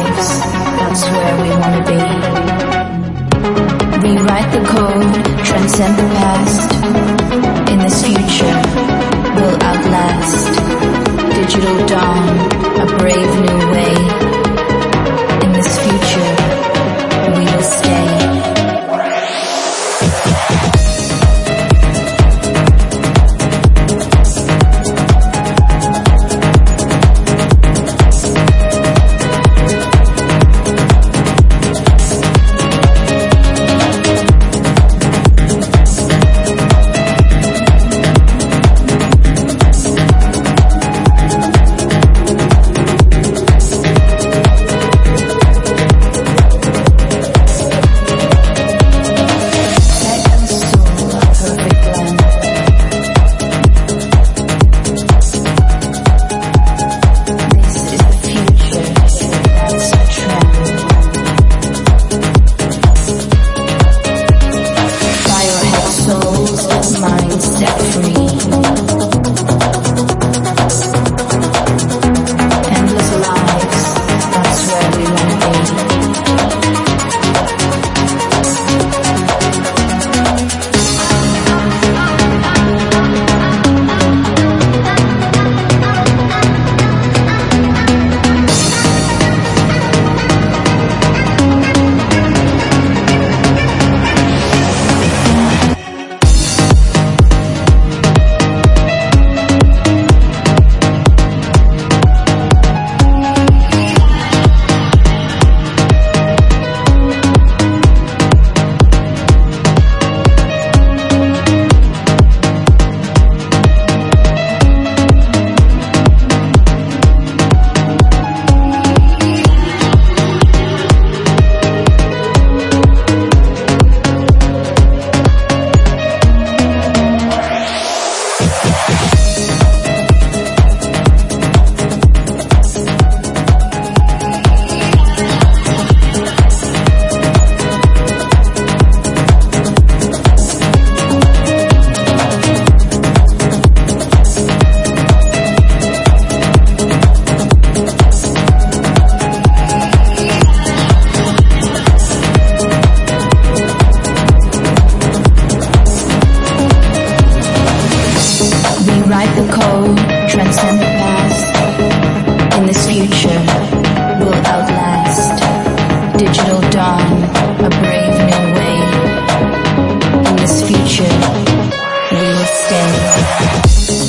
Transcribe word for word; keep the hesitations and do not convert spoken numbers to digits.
lives, that's where we wanna be. Rewrite the code, transcend the past. In this future, we'll outlast. Digital dawn, a brave new way. In this future, we will stay. Rewrite the code, transcend the past. In this future, we'll outlast. Digital dawn, a brave new way. In this future, we will stay.